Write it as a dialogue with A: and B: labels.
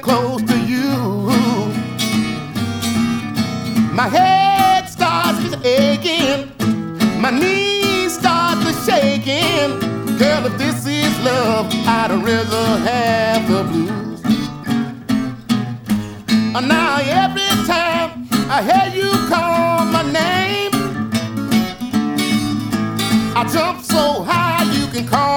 A: close to you. My head starts to aching, my knees start to shaking. Girl, if this is love, I'd rather have the blues. Now every time I hear you call my name, I jump so